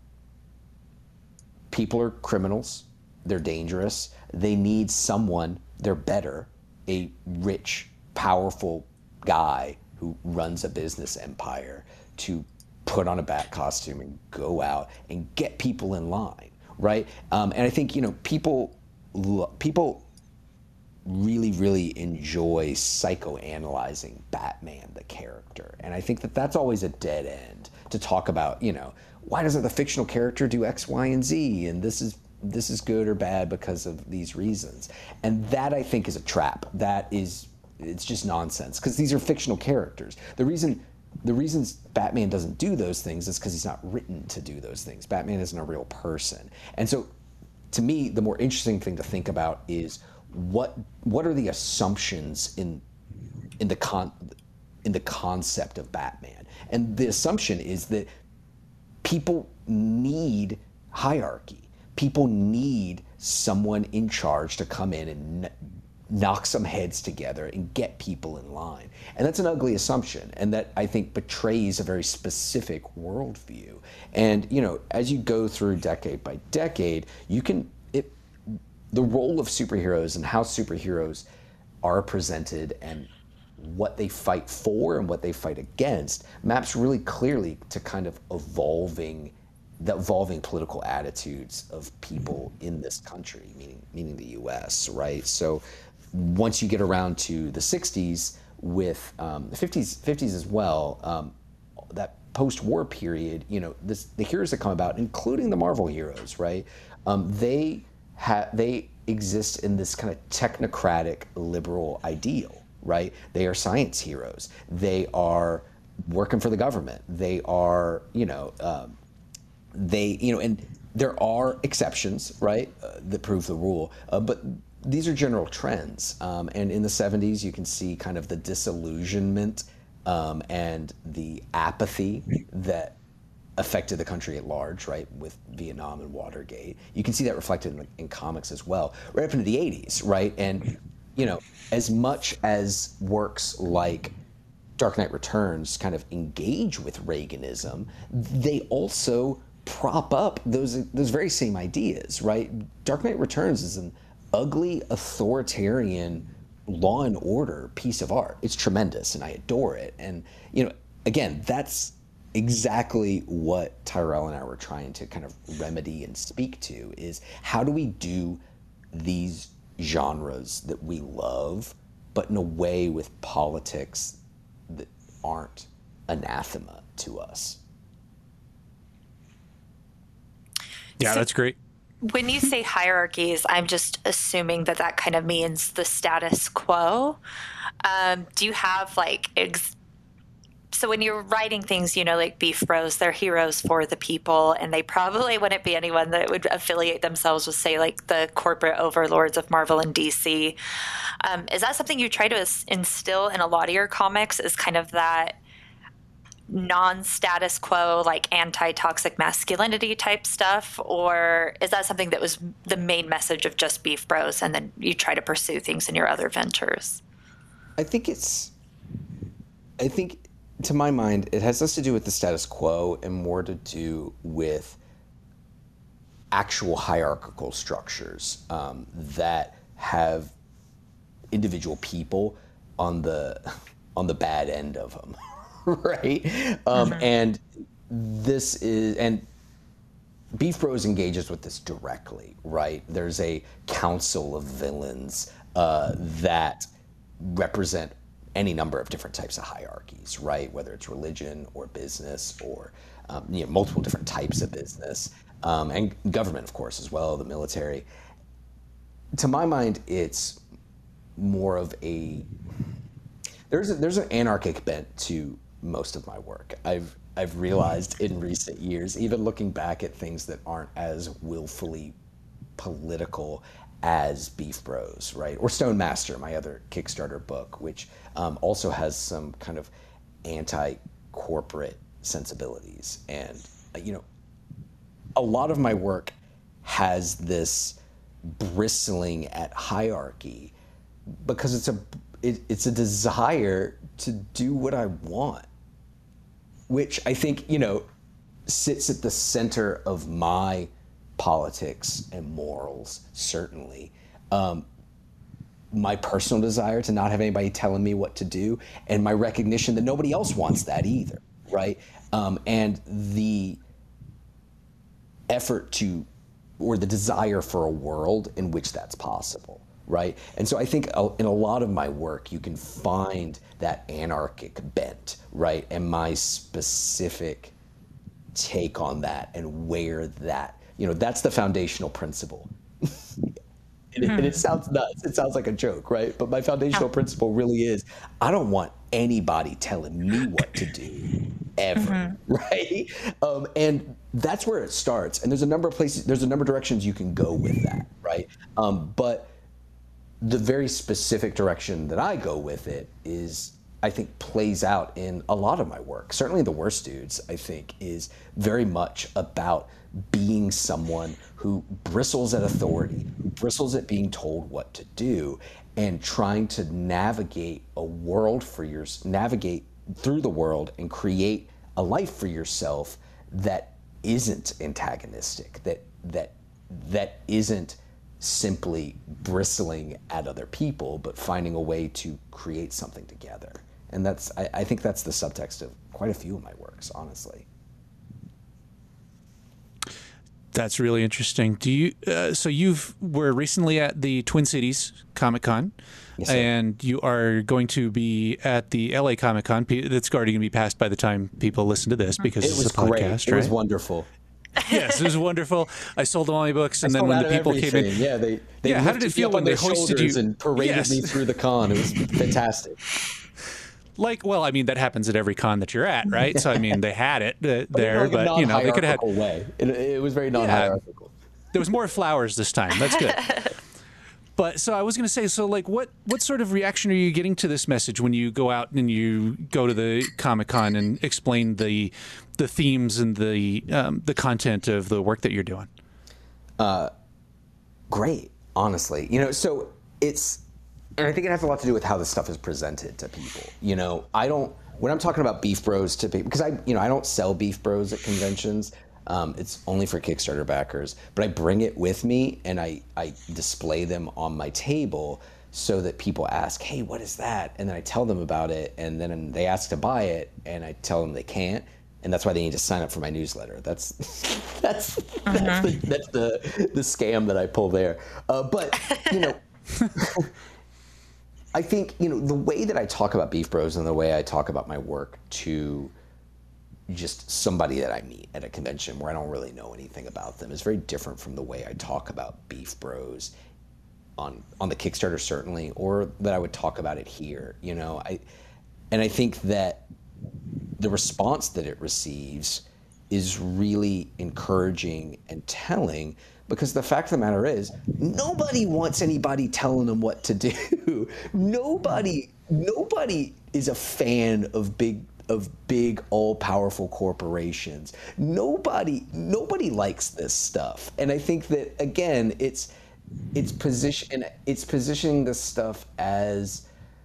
people are criminals. They're dangerous. They need someone. They're better. A rich, powerful guy who runs a business empire to put on a bat costume and go out and get people in line, right? Um, and I think, you know, people lo- people really, really enjoy psychoanalyzing Batman, the character. And I think that that's always a dead end to talk about, you know, why doesn't the fictional character do X, Y, and Z? And this is this is good or bad because of these reasons. And that, I think, is a trap. That is, it's just nonsense, because these are fictional characters. The reason the reasons Batman doesn't do those things is because he's not written to do those things. Batman isn't a real person. And so, to me, the more interesting thing to think about is what what are the assumptions in in the con in the concept of Batman. And the assumption is that people need hierarchy. People need someone in charge to come in and n- knock some heads together and get people in line. And that's an ugly assumption, and that, I think, betrays a very specific worldview. And, you know, as you go through decade by decade, you can, it, the role of superheroes and how superheroes are presented and what they fight for and what they fight against maps really clearly to kind of evolving the evolving political attitudes of people in this country, meaning meaning the U S, right? So once you get around to the sixties, with um, the fifties, fifties as well, um, that post-war period, you know, this, the heroes that come about, including the Marvel heroes, right? Um, they ha- they exist in this kind of technocratic liberal ideal, right? They are science heroes. They are working for the government. They are, you know, um, they, you know, and there are exceptions, right, uh, that prove the rule, uh, but these are general trends. Um, and in the seventies, you can see kind of the disillusionment um, and the apathy that affected the country at large, right, with Vietnam and Watergate. You can see that reflected in, the, in comics as well, right up into the eighties, right? And, you know, as much as works like Dark Knight Returns kind of engage with Reaganism, they also prop up those those very same ideas, right? Dark Knight Returns is an ugly, authoritarian law and order piece of art. It's tremendous, and I adore it. And, you know, again, that's exactly what Tyrell and I were trying to kind of remedy and speak to, is how do we do these genres that we love, but in a way with politics that aren't anathema to us. Yeah, So- that's great. When you say hierarchies, I'm just assuming that that kind of means the status quo. Um, do you have like ex- so when you're writing things, you know, like Beef Bros, they're heroes for the people, and they probably wouldn't be anyone that would affiliate themselves with, say, like the corporate overlords of Marvel and D C. Um, is that something you try to instill in a lot of your comics, is kind of that non-status quo, like anti-toxic masculinity type stuff? Or is that something that was the main message of just Beef Bros, and then you try to pursue things in your other ventures? I think it's, I think to my mind, it has less to do with the status quo and more to do with actual hierarchical structures um, that have individual people on the on the bad end of them, right? Um, mm-hmm. And this is and Beef Bros engages with this directly, right? There's a council of villains uh, that represent any number of different types of hierarchies, right? Whether it's religion or business or um, you know, multiple different types of business, um, and government, of course, as well, the military. To my mind, it's more of a there's a, there's an anarchic bent to most of my work. I've I've realized in recent years, even looking back at things that aren't as willfully political as Beef Bros, right? Or Stone Master, my other Kickstarter book, which um, also has some kind of anti-corporate sensibilities. And, you know, a lot of my work has this bristling at hierarchy because it's a it, it's a desire to do what I want, which I think, you know, sits at the center of my politics and morals, certainly. Um, my personal desire to not have anybody telling me what to do, and my recognition that nobody else wants that either, right? Um, and the effort to, or the desire for a world in which that's possible, right? And so I think in a lot of my work, you can find that anarchic bent, right? And my specific take on that and where that, you know, that's the foundational principle. and, it, and it sounds nuts. It sounds like a joke, right? But my foundational principle really is, I don't want anybody telling me what to do ever, mm-hmm. right? Um, and that's where it starts. And there's a number of places, there's a number of directions you can go with that, right? Um, but the very specific direction that I go with it is, I think, plays out in a lot of my work. Certainly The Worst Dudes, I think, is very much about being someone who bristles at authority, who bristles at being told what to do, and trying to navigate a world for your, navigate through the world and create a life for yourself that isn't antagonistic, that that that isn't simply bristling at other people, but finding a way to create something together. And that's, I, I think that's the subtext of quite a few of my works, honestly. That's really interesting. Do you? Uh, so you've were recently at the Twin Cities Comic Con, yes, and you are going to be at the L A Comic Con. That's already going to be passed by the time people listen to this because it was it's a podcast. Great. Right? It was wonderful. Yes, it was wonderful. I sold all my books, and then when the people everything. came in, yeah, they, they yeah, how did it feel when they hoisted you and paraded yes. me through the con? It was fantastic. Like, well, I mean, that happens at every con that you're at, right? So, I mean, they had it uh, there, but, but you know, they could have had. Way. It, it was very non-hierarchical. Yeah, there was more flowers this time. That's good. But so I was going to say, so like, what what sort of reaction are you getting to this message when you go out and you go to the Comic Con and explain the the themes and the um, the content of the work that you're doing? Uh, great, honestly. You know, so it's. And I think it has a lot to do with how this stuff is presented to people. You know, I don't, when I'm talking about Beef Bros to people, because I, you know, I don't sell Beef Bros at conventions. Um, it's only for Kickstarter backers, but I bring it with me and I, I display them on my table so that people ask, hey, what is that? And then I tell them about it, and then they ask to buy it, and I tell them they can't. And that's why they need to sign up for my newsletter. That's that's uh-huh. that's, the, that's the the scam that I pull there. Uh, but, you know, I think, you know, the way that I talk about Beef Bros and the way I talk about my work to just somebody that I meet at a convention where I don't really know anything about them is very different from the way I talk about Beef Bros on on the Kickstarter, certainly, or that I would talk about it here. You know, I and I think that the response that it receives is really encouraging and telling, because the fact of the matter is, nobody wants anybody telling them what to do. Nobody, nobody is a fan of big, of big, all-powerful corporations. Nobody, nobody likes this stuff. And I think that, again, it's, it's position, it's positioning this stuff as,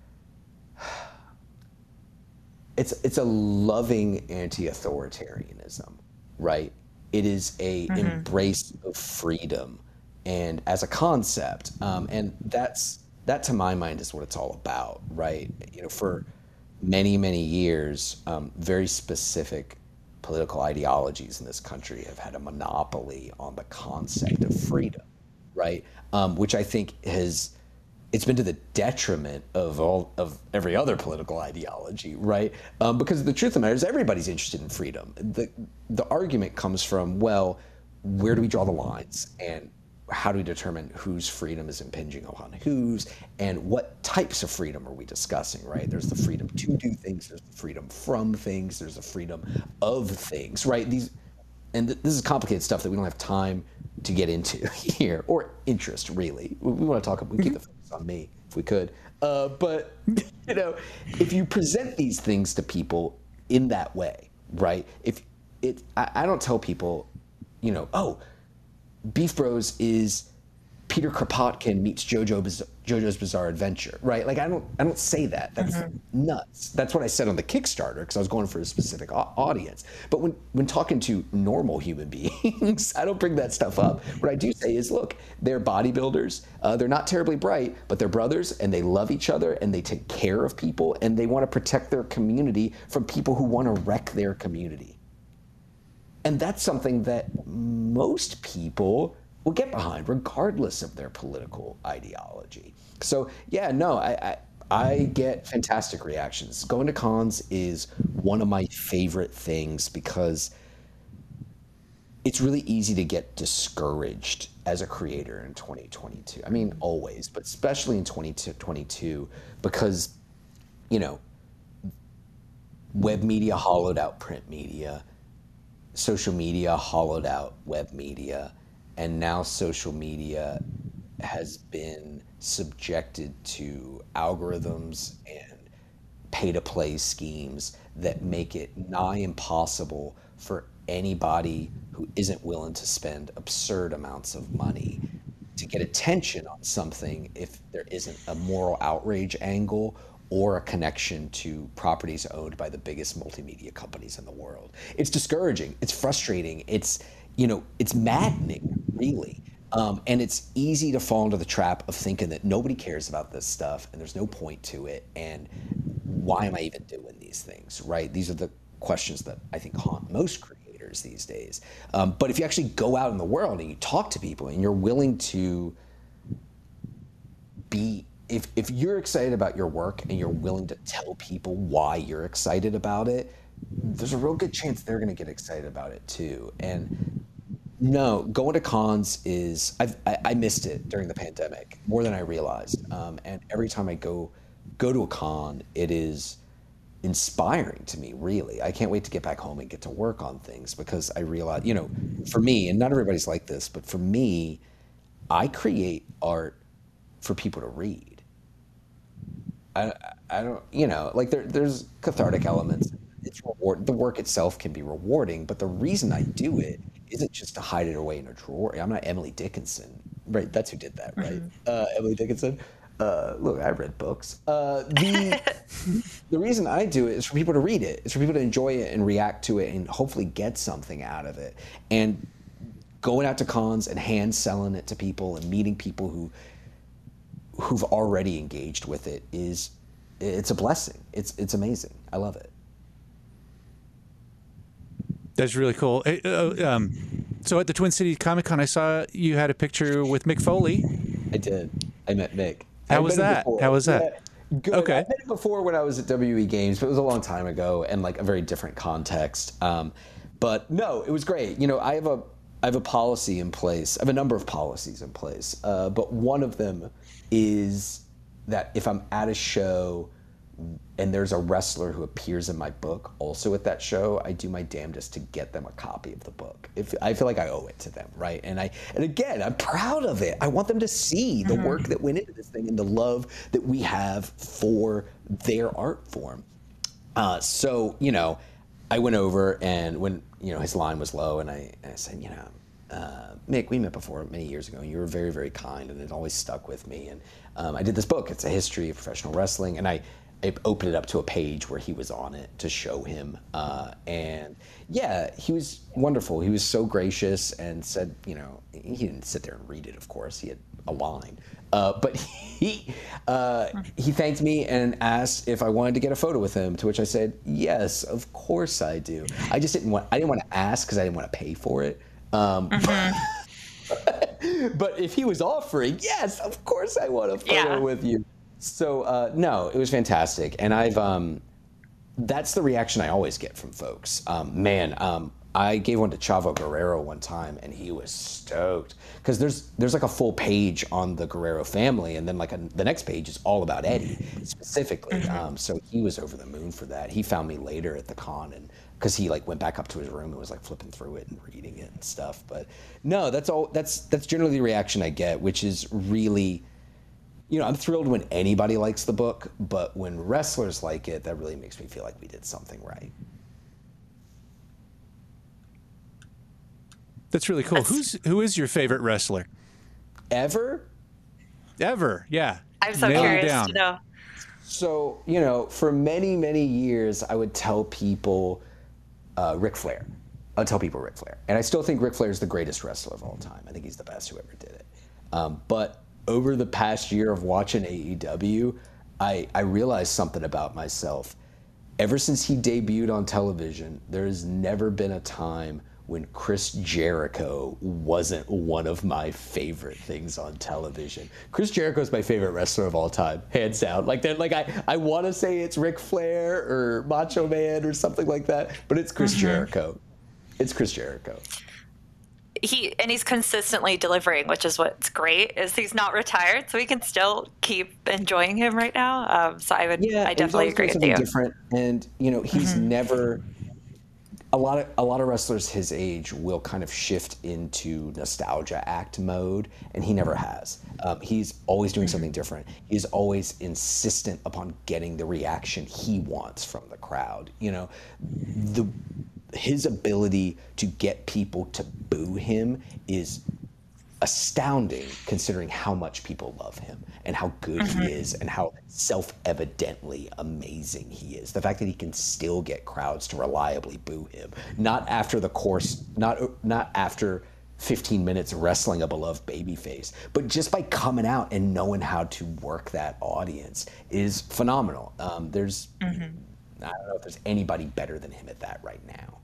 it's, it's a loving anti-authoritarianism, right? It is a mm-hmm. embrace of freedom, and as a concept, um, and that's that to my mind is what it's all about, right? You know, for many many years, um, very specific political ideologies in this country have had a monopoly on the concept of freedom, right? Um, which I think has it's been to the detriment of all of every other political ideology, right? Um, because the truth of the matter is everybody's interested in freedom. The the argument comes from, well, where do we draw the lines, and how do we determine whose freedom is impinging upon whose, and what types of freedom are we discussing, right? There's the freedom to do things, there's the freedom from things, there's the freedom of things, right? These, and th- this is complicated stuff that we don't have time to get into here, or interest, really. We, we want to talk, we keep the focus on me, if we could. Uh, but, you know, if you present these things to people in that way, right? If it, I, I don't tell people, you know, oh, Beef Bros is Peter Kropotkin meets JoJo Biz- JoJo's Bizarre Adventure, right? Like, I don't, I don't say that. That's mm-hmm. nuts. That's what I said on the Kickstarter, because I was going for a specific a- audience. But when, when talking to normal human beings, I don't bring that stuff up. What I do say is, look, they're bodybuilders. Uh, they're not terribly bright, but they're brothers, and they love each other, and they take care of people, and they want to protect their community from people who want to wreck their community. And that's something that most people will get behind, regardless of their political ideology. So yeah, no, I, I I get fantastic reactions. Going to cons is one of my favorite things, because it's really easy to get discouraged as a creator in twenty twenty-two. I mean, always, but especially in twenty twenty-two, because, you know, web media hollowed out print media, social media hollowed out web media, and now social media has been subjected to algorithms and pay-to-play schemes that make it nigh impossible for anybody who isn't willing to spend absurd amounts of money to get attention on something if there isn't a moral outrage angle or a connection to properties owned by the biggest multimedia companies in the world. It's discouraging. It's frustrating. It's, you know, it's maddening, really. Um, and it's easy to fall into the trap of thinking that nobody cares about this stuff and there's no point to it. And why am I even doing these things, right? These are the questions that I think haunt most creators these days. Um, but if you actually go out in the world and you talk to people and you're willing to be, if, if you're excited about your work and you're willing to tell people why you're excited about it, there's a real good chance they're going to get excited about it too. And no, going to cons is, I've, I, I missed it during the pandemic more than I realized. Um, and every time I go go to a con, it is inspiring to me, really. I can't wait to get back home and get to work on things, because I realize, you know, for me, and not everybody's like this, but for me, I create art for people to read. I, I don't, you know, like there, there's cathartic elements. It's reward. The work itself can be rewarding, but the reason I do it isn't just to hide it away in a drawer. I'm not Emily Dickinson, right? That's who did that, right? Mm-hmm. Uh, Emily Dickinson. Uh, look, I read books. Uh, the the reason I do it is for people to read it. It's for people to enjoy it and react to it and hopefully get something out of it. And going out to cons and hand selling it to people and meeting people who who've already engaged with it is, it's a blessing. It's it's amazing. I love it. That's really cool. Hey, uh, um, so at the Twin Cities Comic Con, I saw you had a picture with Mick Foley. I did. I met Mick. How was that? How was that? Yeah, good. Okay. I met him before when I was at W E Games, but it was a long time ago and like a very different context. Um, but no, it was great. You know, I have a I have a policy in place. I have a number of policies in place, uh, but one of them is that if I'm at a show and there's a wrestler who appears in my book also at that show, I do my damnedest to get them a copy of the book. If I feel like I owe it to them, right? And I and again, I'm proud of it. I want them to see the mm-hmm. work that went into this thing and the love that we have for their art form. Uh, so, you know, I went over, and when, you know, his line was low, and I, and I said, you know, uh, Mick, we met before many years ago, and you were very, very kind, and it always stuck with me. And um, I did this book. It's a history of professional wrestling, and I, I opened it up to a page where he was on it to show him. Uh, and yeah, he was wonderful. He was so gracious and said, you know, he didn't sit there and read it, of course. He had a line. Uh, but he uh, he thanked me and asked if I wanted to get a photo with him, to which I said, yes, of course I do. I just didn't want, I didn't want to ask because I didn't want to pay for it. Um, mm-hmm. But if he was offering, yes, of course I want a photo yeah. with you. So, uh, no, it was fantastic. And I've, um, that's the reaction I always get from folks. Um, man, um, I gave one to Chavo Guerrero one time, and he was stoked. Because there's there's like a full page on the Guerrero family, and then like a, the next page is all about Eddie, specifically. Mm-hmm. Um, so he was over the moon for that. He found me later at the con, and because he like went back up to his room and was like flipping through it and reading it and stuff. But no, that's all. That's that's generally the reaction I get, which is really, you know, I'm thrilled when anybody likes the book, but when wrestlers like it, that really makes me feel like we did something right. That's really cool. That's... Who's who is your favorite wrestler? Ever? Ever, yeah. I'm so Nail curious to know. So, you know, for many, many years, I would tell people uh, Ric Flair. I would tell people Ric Flair. And I still think Ric Flair is the greatest wrestler of all time. I think he's the best who ever did it. Um, but over the past year of watching A E W, I, I realized something about myself. Ever since he debuted on television, there has never been a time when Chris Jericho wasn't one of my favorite things on television. Chris Jericho is my favorite wrestler of all time, hands down. Like, like I, I want to say it's Ric Flair or Macho Man or something like that, but it's Chris mm-hmm. Jericho. It's Chris Jericho. He and he's consistently delivering, which is what's great. Is he's not retired, so we can still keep enjoying him right now. Um, so I would, yeah, I definitely agree with you. Different, and you know, he's mm-hmm. never. A lot of a lot of wrestlers his age will kind of shift into nostalgia act mode, and he never has. Um, he's always doing something different. He's always insistent upon getting the reaction he wants from the crowd. You know, the his ability to get people to boo him is astounding, considering how much people love him and how good mm-hmm. he is and how self-evidently amazing he is. The fact that he can still get crowds to reliably boo him, not after the course, not not after fifteen minutes of wrestling a beloved babyface, but just by coming out and knowing how to work that audience is phenomenal. Um, there's, mm-hmm. I don't know if there's anybody better than him at that right now.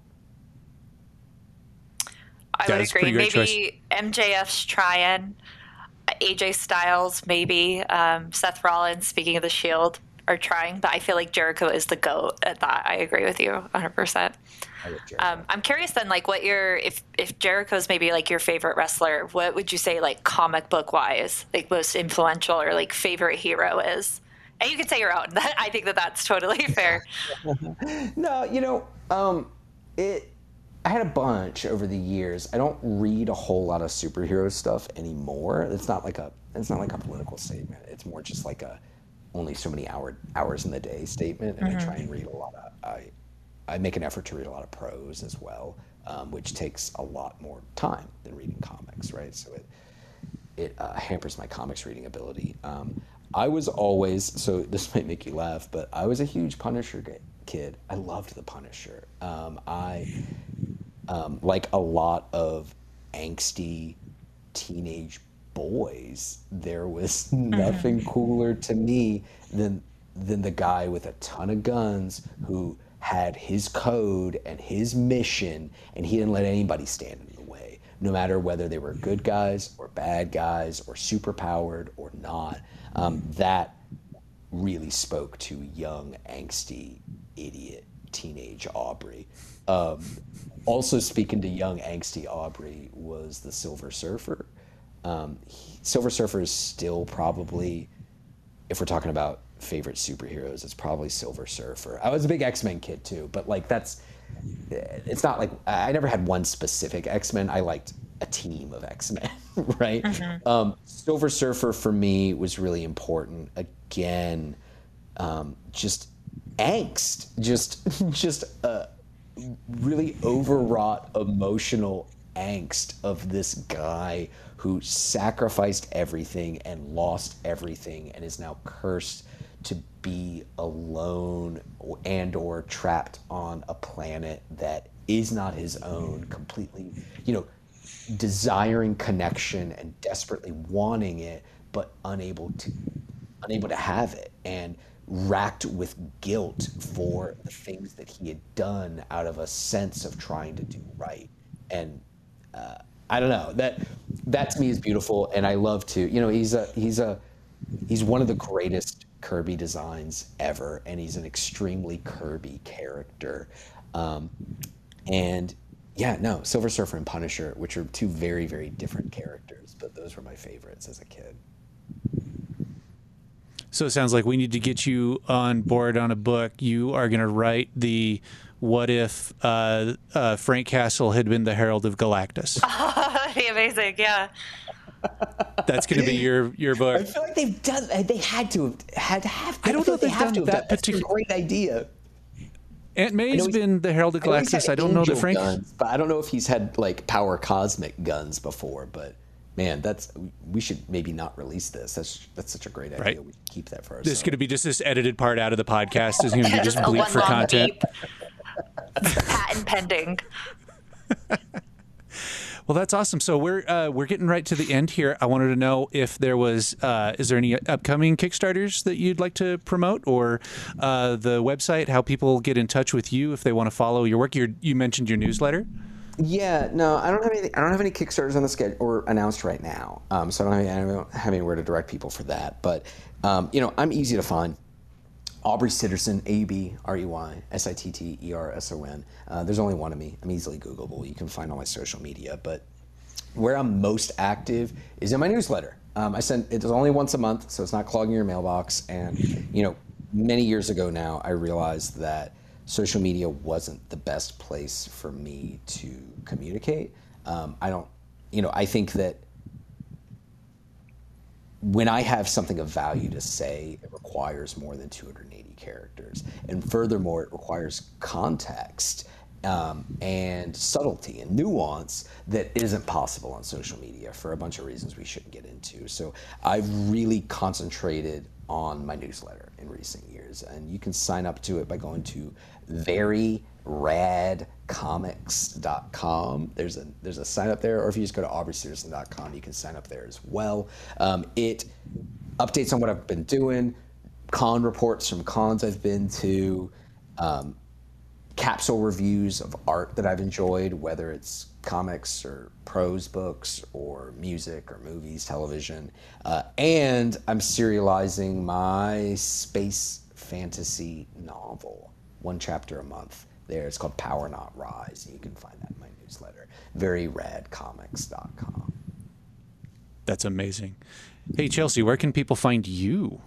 I yeah, would agree. Maybe choice. M J F's trying. A J Styles, maybe. Um, Seth Rollins, speaking of the Shield, are trying. But I feel like Jericho is the GOAT at that. I agree with you one hundred percent. Um, I'm curious then, like, what your, if, if Jericho's maybe, like, your favorite wrestler, what would you say, like, comic book-wise, like, most influential or, like, favorite hero is? And you can say your own. I think that that's totally fair. No, you know, um, it... I had a bunch over the years. I don't read a whole lot of superhero stuff anymore. It's not like a it's not like a political statement. It's more just like a only so many hour, hours in the day statement. And mm-hmm. I try and read a lot of I I make an effort to read a lot of prose as well, um, which takes a lot more time than reading comics, right? So it it uh, hampers my comics reading ability. Um, I was always, so this might make you laugh, but I was a huge Punisher kid. I loved the Punisher. Um, I, um, like a lot of angsty teenage boys, there was nothing cooler to me than than the guy with a ton of guns who had his code and his mission, and he didn't let anybody stand in the way, no matter whether they were good guys or bad guys or superpowered or not. Um, that really spoke to young, angsty, idiot, teenage Aubrey. Um, also speaking to young, angsty Aubrey was the Silver Surfer. Um, he, Silver Surfer is still probably, if we're talking about favorite superheroes, it's probably Silver Surfer. I was a big X-Men kid too, but like that's, it's not like, I never had one specific X-Men. I liked a team of X-Men, right? Mm-hmm. Um, Silver Surfer for me was really important. Again, um, just angst, just, just a really overwrought emotional angst of this guy who sacrificed everything and lost everything and is now cursed to be alone and or trapped on a planet that is not his own, completely, you know, desiring connection and desperately wanting it, but unable to unable to have it, and racked with guilt for the things that he had done out of a sense of trying to do right. And uh, I don't know, that that to me is beautiful, and I love to, you know, he's a he's a he's one of the greatest Kirby designs ever, and he's an extremely Kirby character. Um, and yeah, no, Silver Surfer and Punisher, which are two very, very different characters, but those were my favorites as a kid. So it sounds like we need to get you on board on a book. You are going to write the what if uh, uh, Frank Castle had been the Herald of Galactus. Oh, that'd be amazing, yeah. That's going to be your, your book. I feel like they've done, they had to have, had to have. I don't know if they they've have done to have that That's particular- a great idea. Aunt May's been the Herald of Galactus. I, I don't know that Frank... Guns, but I don't know if he's had like power cosmic guns before, but man, that's, we should maybe not release this. That's that's such a great idea. Right. We should keep that for ourselves. This is going to be just this edited part out of the podcast. Is going to be just bleep for content. Patent pending. Well, that's awesome. So we're uh, we're getting right to the end here. I wanted to know if there was, uh, is there any upcoming Kickstarters that you'd like to promote, or uh, the website, how people get in touch with you if they want to follow your work? You're, you mentioned your newsletter. Yeah, no, I don't have any. I don't have any Kickstarters on the schedule or announced right now. Um, so I don't, have, I don't have anywhere to direct people for that. But um, you know, I'm easy to find. Aubrey Sitterson, A U B R E Y S I T T E R S O N. Uh, there's only one of me. I'm easily Googleable. You can find all my social media. But where I'm most active is in my newsletter. Um, I send it's only once a month, so it's not clogging your mailbox. And you know, many years ago now, I realized that social media wasn't the best place for me to communicate. Um, I don't, you know, I think that when I have something of value to say, it requires more than two hundred eighty characters. And furthermore, it requires context um, and subtlety and nuance that isn't possible on social media for a bunch of reasons we shouldn't get into. So I've really concentrated on my newsletter in recent years. And you can sign up to it by going to very rad comics dot com. There's a there's a sign up there, or if you just go to aubrey sitterson dot com, you can sign up there as well. Um, it updates on what I've been doing, con reports from cons I've been to, um, capsule reviews of art that I've enjoyed, whether it's comics or prose books or music or movies, television, uh, and I'm serializing my space fantasy novel, one chapter a month. There, it's called Power Not Rise, and you can find that in my newsletter, very rad comics dot com. That's amazing. Hey, Chelsea, where can people find you?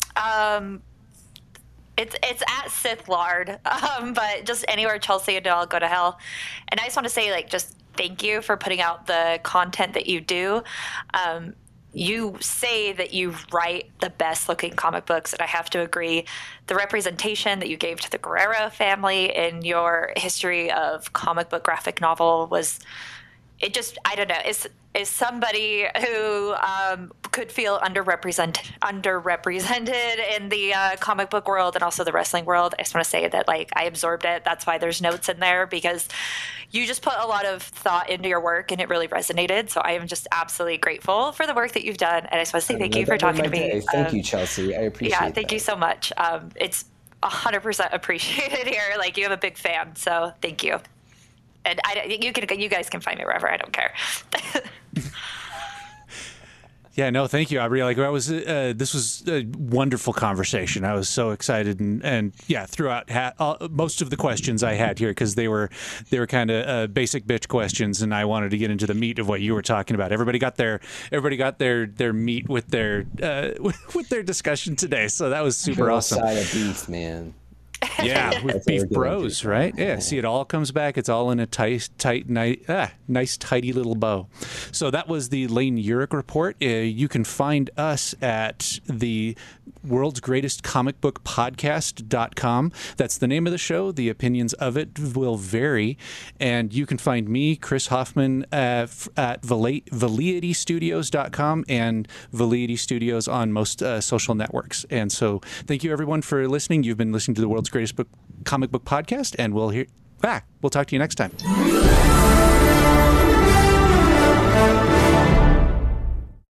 Um, it's it's at Sith Lard, um, but just anywhere Chelsea and I'll go to hell. And I just want to say, like, just thank you for putting out the content that you do. Um, you say that you write the best looking comic books, and I have to agree. The representation that you gave to the Guerrero family in your history of comic book graphic novel was, it just, I don't know, is is somebody who um, could feel underrepresented underrepresented in the uh, comic book world and also the wrestling world. I just want to say that, like, I absorbed it. That's why there's notes in there, because you just put a lot of thought into your work and it really resonated. So I am just absolutely grateful for the work that you've done. And I just want to say thank you for talking to me. Thank um, you, Chelsea. I appreciate it. Yeah, thank that. you so much. Um, it's one hundred percent appreciated here. Like, you have a big fan, so thank you. And I, you can, you guys can find me wherever. I don't care. Yeah, no, thank you, Aubrey. Like I was, uh, this was a wonderful conversation. I was so excited, and, and yeah, throughout ha- uh, most of the questions I had here, because they were they were kind of uh, basic bitch questions, and I wanted to get into the meat of what you were talking about. Everybody got their everybody got their their meat with their uh, with their discussion today, so that was super awesome. Side of beef, man. Yeah, with Beef Bros, right? Yeah, see, it all comes back. It's all in a tight, tight, nice, ah, nice, tidy little bow. So that was the Lane Urich Report. Uh, you can find us at the world's greatest comic book podcast dot com. That's the name of the show. The opinions of it will vary. And you can find me, Chris Hoffman, uh, at Velleity Studios dot com and Velleity Studios on most uh, social networks. And so thank you, everyone, for listening. You've been listening to the world's greatest book comic book podcast, and we'll hear back. We'll talk to you next time.